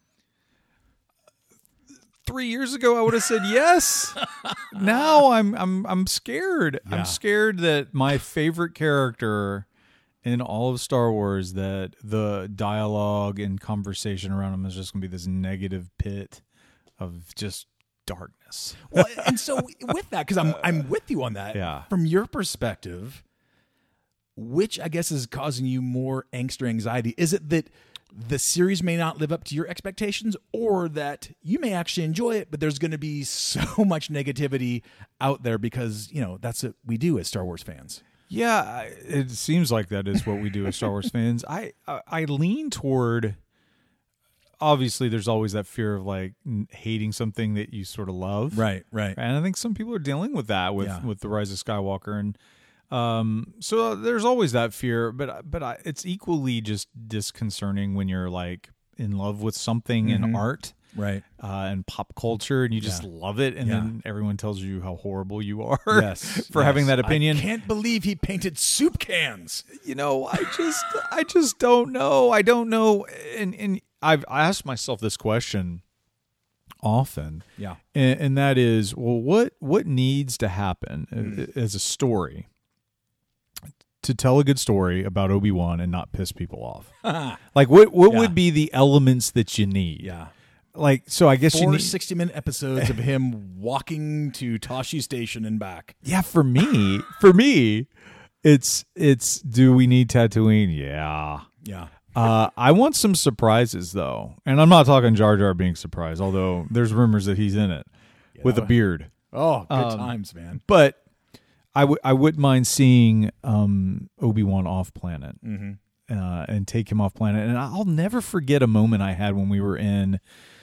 F: Three years ago, I would have said yes. Now I'm I'm I'm scared.
E: Yeah.
F: I'm scared that my favorite character in all of Star Wars, that the dialogue and conversation around him is just going to be this negative pit of just darkness.
E: Well, and so with that, because I'm I'm with you on that.
F: Yeah.
E: From your perspective, which I guess is causing you more angst or anxiety? Is it that the series may not live up to your expectations, or that you may actually enjoy it, but there's going to be so much negativity out there because, you know, that's what we do as Star Wars fans?
F: Yeah, it seems like that is what we do as Star Wars fans. I, I I lean toward, obviously there's always that fear of like hating something that you sort of love.
E: Right, right.
F: And I think some people are dealing with that with,
E: Yeah.
F: with The Rise of Skywalker. And um, so there's always that fear, but but I, it's equally just disconcerting when you're like in love with something
E: Mhm.
F: in art.
E: Right.
F: Uh, and pop culture, and you just
E: Yeah.
F: love it, and
E: Yeah.
F: then everyone tells you how horrible you are
E: Yes.
F: for
E: yes.
F: having that opinion.
E: I can't believe he painted soup cans.
F: You know, I just, I just don't know. I don't know, and and I've I asked myself this question often,
E: Yeah.
F: and, and that is, well, what what needs to happen
E: Mm.
F: as a story to tell a good story about Obi-Wan and not piss people off? Like, what what
E: Yeah.
F: would be the elements that you need?
E: Yeah.
F: Like, so I guess you
E: Four
F: need
E: sixty-minute episodes of him walking to Tashi Station and back.
F: Yeah, for me, for me, it's it's do we need Tatooine? Yeah.
E: Yeah.
F: Uh, I want some surprises, though. And I'm not talking Jar Jar being surprised, although there's rumors that he's in it with a beard.
E: Oh, good
F: Um,
E: times, man.
F: But I w- I wouldn't mind seeing um, Obi-Wan off planet
E: Mm-hmm.
F: uh, and take him off planet. And I'll never forget a moment I had when we were in,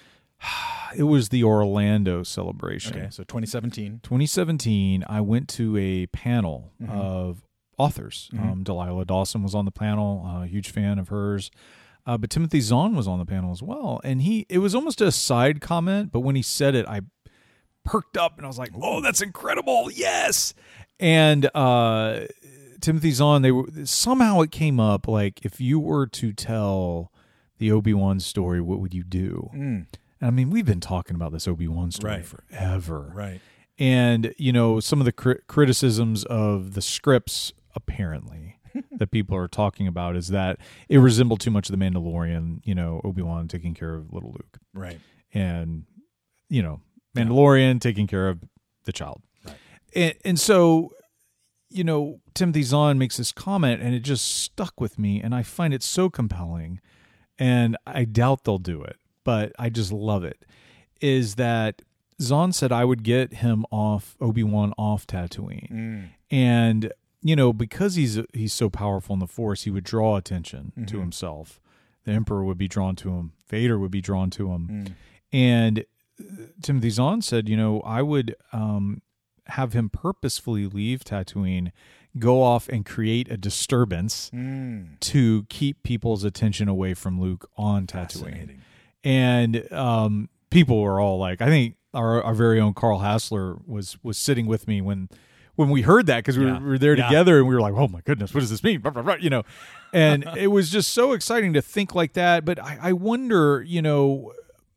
F: it was the Orlando celebration.
E: Okay, so twenty seventeen.
F: twenty seventeen, I went to a panel
E: Mhm.
F: of authors.
E: Mhm.
F: Um, Delilah Dawson was on the panel, a huge fan of hers. Uh, but Timothy Zahn was on the panel as well. And he, it was almost a side comment, but when he said it, I perked up and I was like, oh, that's incredible. Yes. And uh, Timothy Zahn, they were, somehow it came up like, if you were to tell the Obi-Wan story, what would you do?
E: Mm.
F: I mean, we've been talking about this Obi-Wan story
E: Right.
F: forever.
E: Right.
F: And, you know, some of the cri- criticisms of the scripts, apparently, that people are talking about is that it resembled too much of The Mandalorian, you know, Obi-Wan taking care of little Luke.
E: Right.
F: And, you know, Mandalorian taking care of the child.
E: Right.
F: And, and so, you know, Timothy Zahn makes this comment, and it just stuck with me, and I find it so compelling, and I doubt they'll do it, but I just love it, is that Zahn said I would get him off, Obi-Wan off Tatooine.
E: Mm.
F: And, you know, because he's he's so powerful in the Force, he would draw attention
E: Mm-hmm.
F: to himself. The Emperor would be drawn to him. Vader would be drawn to him.
E: Mm.
F: And Timothy Zahn said, you know, I would um, have him purposefully leave Tatooine, go off and create a disturbance
E: Mm.
F: to keep people's attention away from Luke on Tatooine.
E: Fascinating.
F: And um, people were all like, I think our our very own Carl Hassler was was sitting with me when when we heard that, because we,
E: Yeah.
F: we were there
E: Yeah.
F: together, and we were like, oh my goodness, what does this mean? Blah, blah, blah, you know, and it was just so exciting to think like that. But I, I wonder, you know,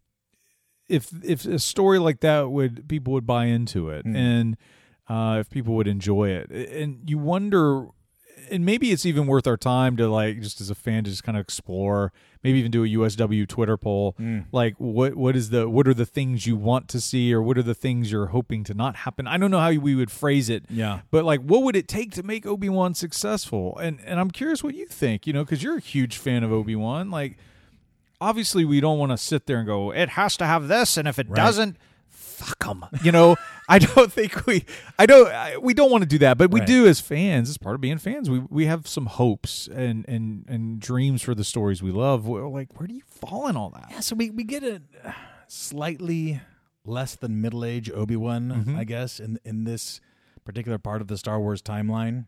F: if if a story like that would people would buy into it,
E: Mm.
F: and uh, if people would enjoy it, and you wonder. And maybe it's even worth our time to, like, just as a fan, to just kind of explore, maybe even do a U S W Twitter poll.
E: Mm.
F: Like, what what is the what are the things you want to see, or what are the things you're hoping to not happen? I don't know how we would phrase it.
E: Yeah.
F: But, like, what would it take to make Obi-Wan successful? And and I'm curious what you think, you know, because you're a huge fan of Obi-Wan. Like, obviously we don't want to sit there and go, it has to have this, and if it
E: Right.
F: doesn't, fuck them. You know, I don't think we, I don't, I, we don't want to do that, but we
E: Right.
F: do as fans. As part of being fans, we we have some hopes and and and dreams for the stories we love. We're like, where do you fall in all that?
E: Yeah, so we, we get a slightly less than middle-age Obi-Wan,
F: Mhm.
E: I guess, in in this particular part of the Star Wars timeline.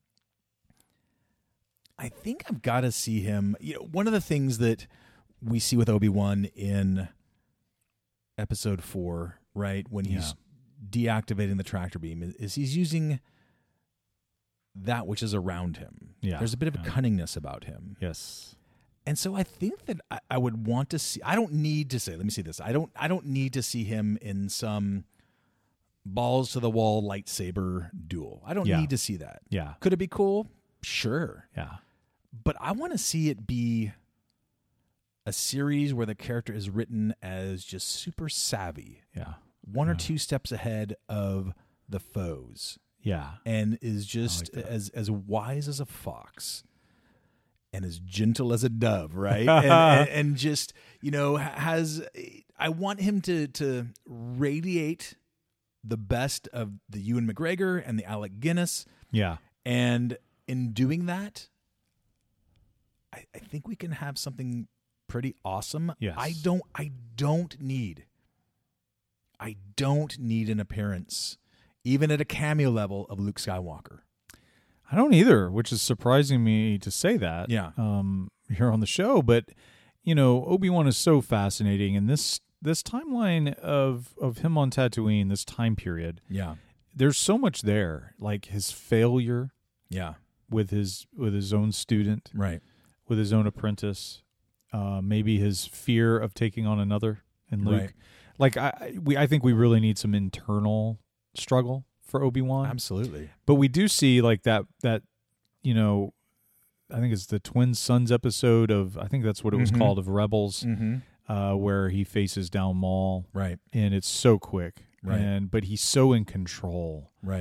E: I think I've got to see him. You know, one of the things that we see with Obi-Wan in Episode Four, right, when he's deactivating the tractor beam, is, is he's using that which is around him.
F: Yeah,
E: There's a bit of
F: yeah.
E: a cunningness about him.
F: Yes.
E: And so I think that I, I would want to see. I don't need to say. Let me see this. I don't. I don't need to see him in some balls to the wall lightsaber duel. I don't
F: Yeah.
E: need to see that.
F: Yeah.
E: Could it be cool? Sure.
F: Yeah.
E: But I want to see it be a series where the character is written as just super savvy,
F: Yeah.
E: one or two steps ahead of the foes,
F: Yeah.
E: and is just
F: that.
E: as as wise as a fox and as gentle as a dove, right? and, and, and just, you know, has, I want him to to radiate the best of the Ewan McGregor and the Alec Guinness,
F: Yeah.
E: and in doing that, I, I think we can have something pretty awesome.
F: Yes.
E: I don't I don't need I don't need an appearance, even at a cameo level, of Luke Skywalker.
F: I don't either, which is surprising me to say that.
E: Yeah.
F: Um, here on the show, but you know, Obi-Wan is so fascinating, and this this timeline of of him on Tatooine, this time period,
E: Yeah.
F: there's so much there, like his failure
E: Yeah.
F: with his with his own student,
E: Right.
F: with his own apprentice, uh, maybe his fear of taking on another in Luke.
E: Right.
F: Like I we I think we really need some internal struggle for Obi-Wan.
E: Absolutely.
F: But we do see like that that you know, I think it's the Twin Sons episode of I think that's what it was
E: Mhm.
F: called, of Rebels,
E: Mm-hmm.
F: uh, where he faces down Maul,
E: Right.
F: and it's so quick,
E: Right.
F: and but he's so in control.
E: Right.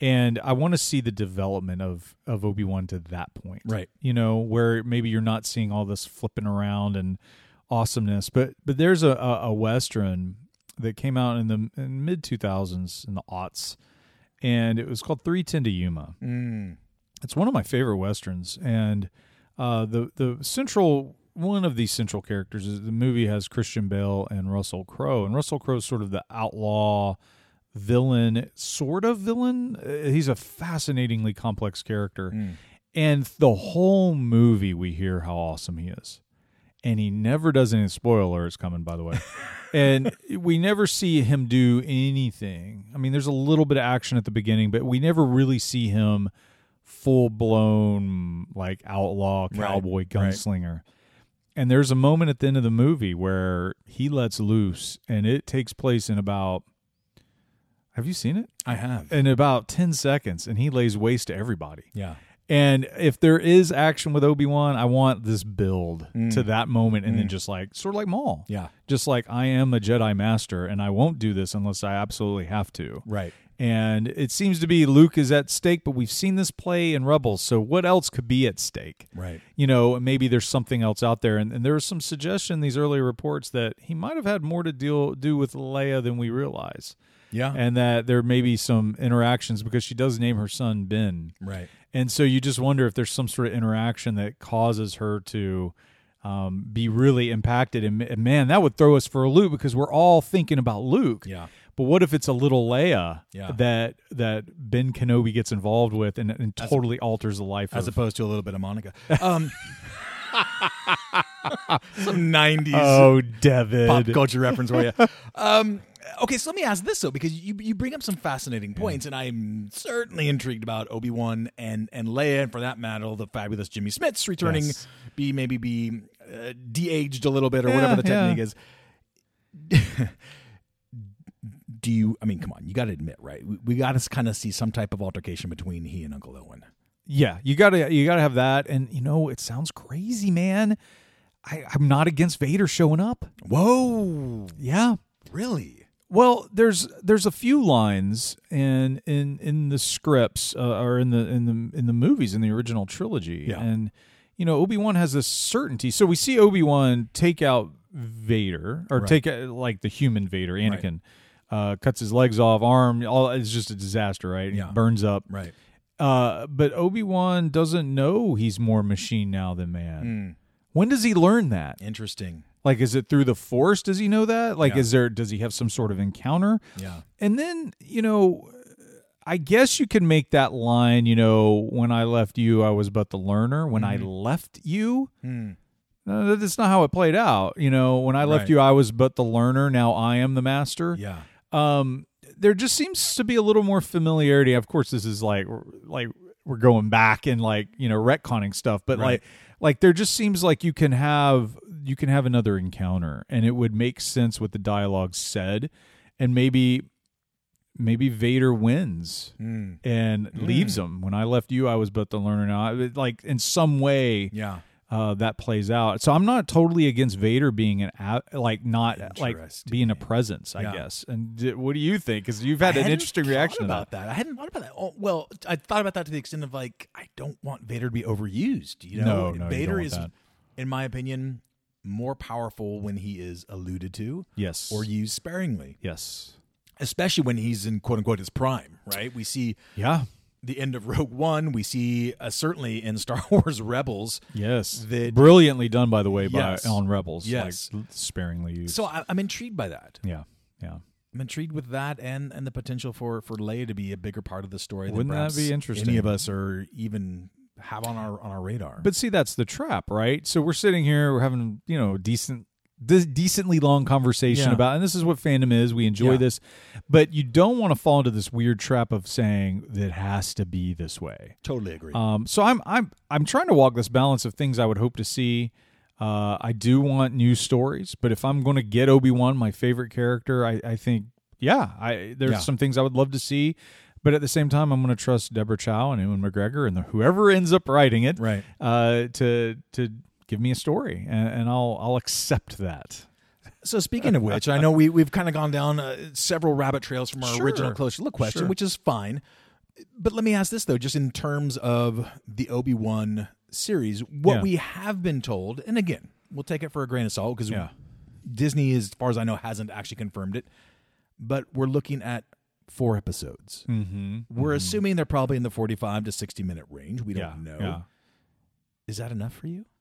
F: And I want to see the development of, of Obi-Wan to that point.
E: Right.
F: You know, where maybe you're not seeing all this flipping around and awesomeness. But but there's a, a, a Western that came out in the in mid two thousands, in the aughts, and it was called three ten to Yuma.
E: Mm.
F: It's one of my favorite Westerns. And uh, the, the central, one of these central characters is the movie has Christian Bale and Russell Crowe. And Russell Crowe is sort of the outlaw villain, sort of villain. Uh, he's a fascinatingly complex character.
E: Mm.
F: And the whole movie, we hear how awesome he is. And he never does any, spoiler is coming, by the way. And we never see him do anything. I mean, there's a little bit of action at the beginning, but we never really see him full-blown, like, outlaw, cowboy,
E: Right,
F: gunslinger. Right. And there's a moment at the end of the movie where he lets loose, and it takes place in about, have you seen it?
E: I have.
F: In about ten seconds, and he lays waste to everybody.
E: Yeah.
F: And if there is action with Obi-Wan, I want this build
E: Mm.
F: to that moment, and
E: Mm.
F: then just like, sort of like Maul.
E: Yeah.
F: Just like, I am a Jedi Master, and I won't do this unless I absolutely have to.
E: Right.
F: And it seems to be Luke is at stake, but we've seen this play in Rebels, so what else could be at stake?
E: Right.
F: You know, maybe there's something else out there. And, and there was some suggestion in these earlier reports that he might have had more to deal do with Leia than we realize.
E: Yeah.
F: And that there may be some interactions because she does name her son Ben.
E: Right.
F: And so you just wonder if there's some sort of interaction that causes her to um, be really impacted. And, and man, that would throw us for a loop because we're all thinking about Luke.
E: Yeah.
F: But what if it's a little Leia
E: Yeah.
F: that that Ben Kenobi gets involved with and, and totally alters the life
E: As
F: of
E: opposed to a little bit of Monica. Um, some nineties
F: Oh, David.
E: pop culture reference for you. Um, okay, so let me ask this, though, because you you bring up some fascinating points, and I'm certainly intrigued about Obi-Wan and, and Leia, and for that matter, the fabulous Jimmy Smits returning,
F: Yes.
E: be maybe be uh, de-aged a little bit or
F: Yeah,
E: whatever the
F: yeah.
E: technique is. Do you, I mean, come on, you got to admit, right? We, we got to kind of see some type of altercation between he and Uncle Owen.
F: Yeah, you gotta you gotta have that. And you know, it sounds crazy, man. I, I'm not against Vader showing up.
E: Whoa.
F: Yeah.
E: Really?
F: Well, there's there's a few lines in in in the scripts uh, or in the in the in the movies in the original trilogy,
E: Yeah.
F: and you know Obi-Wan has this certainty. So we see Obi-Wan take out Vader or
E: Right.
F: take out, like the human Vader, Anakin, uh, cuts his legs off, arm. All it's just a disaster, right?
E: Yeah.
F: Burns up.
E: Right.
F: Uh, but Obi-Wan doesn't know he's more machine now than man.
E: Mm,
F: When does he learn that?
E: interesting.
F: Like, is it through the Force? Does he know that? Like,
E: Yeah.
F: is there? Does he have some sort of encounter?
E: Yeah.
F: And then, you know, I guess you can make that line, you know, when I left you, I was but the learner. When I left you,
E: Mm,
F: no, that's not how it played out. You know, when I left
E: Right.
F: you, I was but the learner. Now I am the master.
E: yeah.
F: Um, there just seems to be a little more familiarity. Of course, this is like, like we're going back and like, you know, retconning stuff, but
E: Right.
F: like, like there just seems like you can have, you can have another encounter and it would make sense what the dialogue said. And maybe, maybe Vader wins
E: Mm,
F: and leaves him. When I left you, I was but the learner. Now, I- like in some way,
E: yeah.
F: uh, that plays out. So I'm not totally against Vader being an a- like not like
E: Interesting.
F: being a presence, I
E: Yeah.
F: guess. And d- what do you think? Because you've had
E: I
F: an
E: hadn't
F: interesting
E: thought
F: reaction to
E: about
F: that.
E: that. I hadn't thought about that. Oh, well, I thought about that to the extent of like, I don't want Vader to be overused. You know,
F: No, no, you
E: Vader
F: don't want
E: is,
F: that.
E: in my opinion, more powerful when he is alluded to
F: Yes.
E: or used sparingly,
F: yes.
E: especially when he's in quote unquote his prime. Right? We see
F: Yeah.
E: the end of Rogue One. We see uh, certainly in Star Wars Rebels.
F: Yes.
E: That-
F: Brilliantly done, by the way,
E: Yes.
F: by on Rebels.
E: Yes.
F: Like, sparingly used.
E: So I, I'm intrigued by that.
F: yeah. Yeah.
E: I'm intrigued with that and and the potential for for Leia to be a bigger part of the story.
F: Wouldn't
E: than
F: that
E: perhaps
F: be interesting?
E: Any of us are even have on our on our radar.
F: But see, that's the trap, right? So we're sitting here, we're having, you know, decent, de- decently long conversation
E: Yeah.
F: about, and this is what fandom is. We enjoy
E: Yeah.
F: this, but you don't want to fall into this weird trap of saying that it has to be this way.
E: totally agree.
F: Um, so I'm I'm I'm trying to walk this balance of things I would hope to see. Uh, I do want new stories, but if I'm going to get Obi-Wan, my favorite character, I, I think, yeah, I there's
E: Yeah.
F: some things I would love to see. But at the same time, I'm going to trust Deborah Chow and Ewan McGregor and the, whoever ends up writing it,
E: Right.
F: uh, to to give me a story, and, and I'll I'll accept that.
E: So speaking of which, I know we we've kind of gone down uh, several rabbit trails from our
F: Sure.
E: original closer look question,
F: Sure.
E: which is fine. But let me ask this, though, just in terms of the Obi-Wan series, what
F: Yeah.
E: we have been told, and again, we'll take it for a grain of salt because
F: Yeah.
E: Disney, as far as I know, hasn't actually confirmed it, but we're looking at four episodes.
F: Mm-hmm.
E: We're assuming they're probably in the forty-five to sixty minute range. We
F: Yeah,
E: don't know.
F: yeah.
E: Is that enough for you?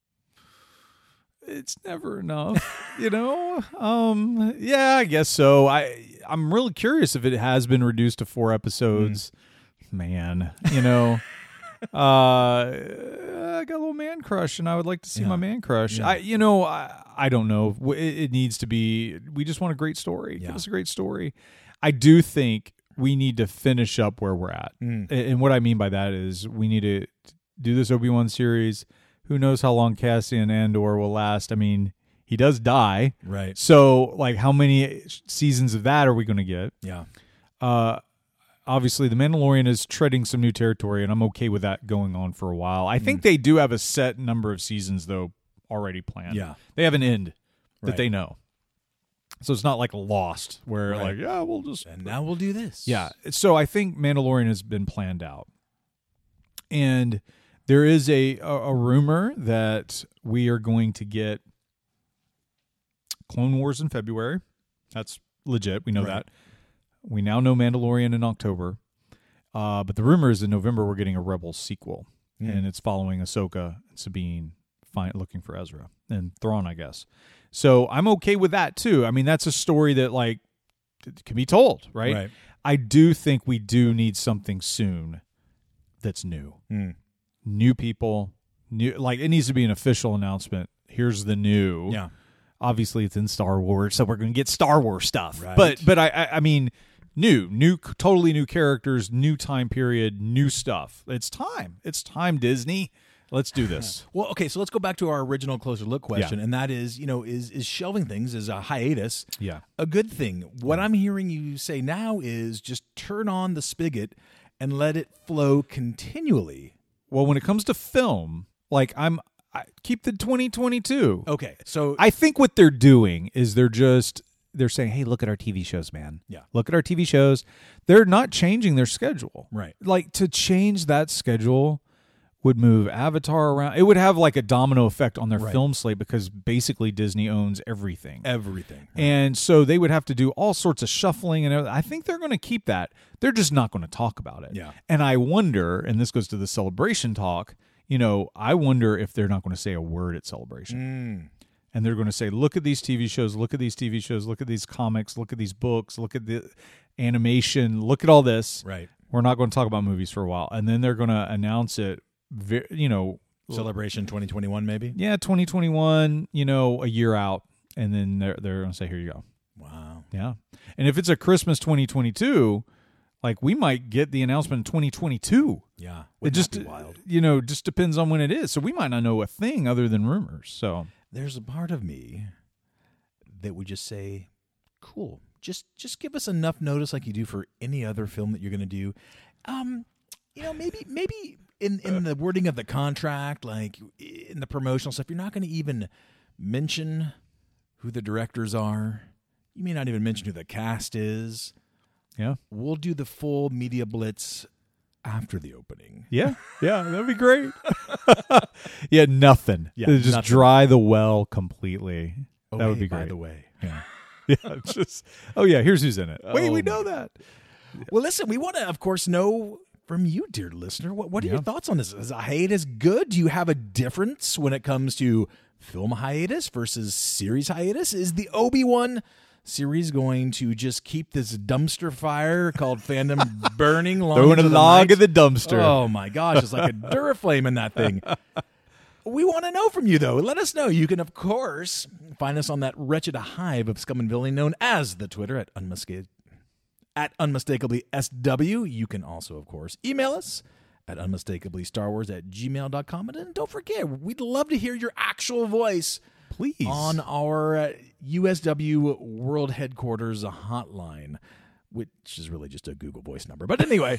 F: It's never enough, you know. Um, yeah, I guess so. I I'm really curious if it has been reduced to four episodes. Man, you know, uh, I got a little man crush, and I would like to see
E: Yeah.
F: my man crush.
E: Yeah.
F: I, you know, I I don't know. It, it needs to be. We just want a great story.
E: Yeah.
F: Give us a great story. I do think we need to finish up where we're at,
E: Mm.
F: and, and what I mean by that is we need to do this Obi-Wan series. Who knows how long Cassian Andor will last? I mean, he does die.
E: Right.
F: So, like, how many seasons of that are we going to get?
E: Yeah.
F: Uh, obviously, The Mandalorian is treading some new territory, and I'm okay with that going on for a while. I think they do have a set number of seasons, though, already planned.
E: Yeah.
F: They have an end that
E: Right.
F: they know. So it's not like Lost, where,
E: Right.
F: like, yeah, we'll just...
E: And now we'll do this.
F: Yeah. So I think Mandalorian has been planned out. And there is a, a, a rumor that we are going to get Clone Wars in February. That's legit. We know
E: Right.
F: that. We now know Mandalorian in October. Uh, but the rumor is in November we're getting a Rebels sequel.
E: Mm.
F: And it's following Ahsoka and Sabine find, looking for Ezra and Thrawn, I guess. So I'm okay with that, too. I mean, that's a story that, like, it can be told, right?
E: Right.
F: I do think we do need something soon that's new.
E: Mm.
F: New people, new like it needs to be an official announcement. Here's the new.
E: Yeah.
F: Obviously, it's in Star Wars, so we're going to get Star Wars stuff.
E: Right.
F: But but I, I I mean, new, new, totally new characters, new time period, new stuff. It's time. It's time, Disney. Let's do this.
E: Well, okay, so let's go back to our original closer look question, and that is, you know, is is shelving things, is a hiatus,
F: Yeah.
E: a good thing? What I'm hearing you say now is just turn on the spigot and let it flow continually.
F: Well, when it comes to film, like I'm, I keep the twenty twenty-two.
E: Okay, so
F: I think what they're doing is they're just they're saying, "Hey, look at our T V shows, man.
E: Yeah.
F: Look at our T V shows." They're not changing their schedule.
E: Right.
F: Like to change that schedule would move Avatar around. It would have like a domino effect on their
E: Right.
F: film slate because basically Disney owns everything.
E: everything.
F: And so they would have to do all sorts of shuffling and everything. I think they're going to keep that. They're just not going to talk about it.
E: Yeah.
F: And I wonder, and this goes to the Celebration talk, you know, I wonder if they're not going to say a word at Celebration.
E: Mm.
F: And they're going to say, look at these T V shows, look at these T V shows, look at these comics, look at these books, look at the animation, look at all this.
E: Right.
F: We're not going to talk about movies for a while. And then they're going to announce it, ve- you know,
E: Celebration twenty twenty-one, maybe?
F: yeah, twenty twenty-one, you know, a year out. And then they're, they're going to say, here you go.
E: Wow.
F: Yeah. And if it's a Christmas twenty twenty-two, like we might get the announcement in twenty twenty-two.
E: Yeah.
F: It
E: Wouldn't
F: just,
E: that be wild?
F: you know, just depends on when it is. So we might not know a thing other than rumors. So
E: There's a part of me that would just say, cool. Just just give us enough notice like you do for any other film that you're going to do. Um, you know, maybe maybe in, in the wording of the contract, like in the promotional stuff, you're not going to even mention who the directors are. You may not even mention who the cast is.
F: yeah.
E: We'll do the full media blitz after the opening.
F: Yeah. Yeah. That'd be great. yeah. Nothing.
E: Yeah,
F: Just
E: nothing.
F: dry the well completely.
E: Oh,
F: that would
E: hey,
F: be great.
E: by the way.
F: Yeah. Yeah. It's just, oh, yeah. Here's who's in it. Wait,
E: Oh,
F: we
E: my
F: know that.
E: Well, listen, we want to, of course, know from you, dear listener, what, what are
F: Yeah.
E: your thoughts on this? Is a hiatus good? Do you have a difference when it comes to film hiatus versus series hiatus? Is the Obi-Wan series going to just keep this dumpster fire called fandom burning long
F: Throwing a
E: into the
F: log
E: night?
F: in the dumpster.
E: Oh, my gosh. It's like a Duraflame in that thing. We want to know from you, though. Let us know. You can, of course, find us on that wretched hive of scum and villainy known as the Twitter at unmistakably, at unmistakably S W. You can also, of course, email us at unmistakably star wars at gmail dot com. And then don't forget, we'd love to hear your actual voice
F: Please.
E: on our uh, U S W World Headquarters hotline, which is really just a Google Voice number. But anyway,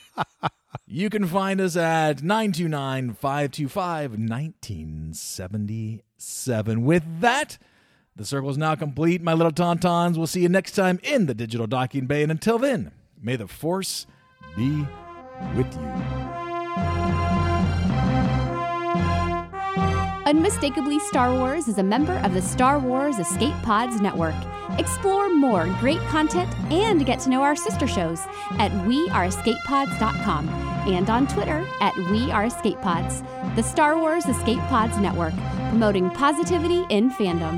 E: you can find us at nine two nine, five two five, one nine seven seven. With that, the circle is now complete, my little tauntauns. We'll see you next time in the digital docking bay. And until then, may the force be with you.
G: Unmistakably Star Wars is a member of the Star Wars Escape Pods Network. Explore more great content and get to know our sister shows at we are escape pods dot com and on Twitter at we are escape pods. The Star Wars Escape Pods Network, promoting positivity in fandom.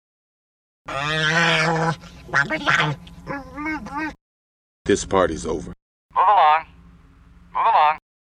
A: This party's over.